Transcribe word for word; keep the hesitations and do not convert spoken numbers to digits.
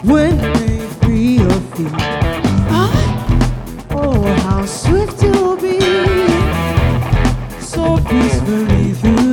when they free your feet. Oh, how swift you'll be, so peacefully through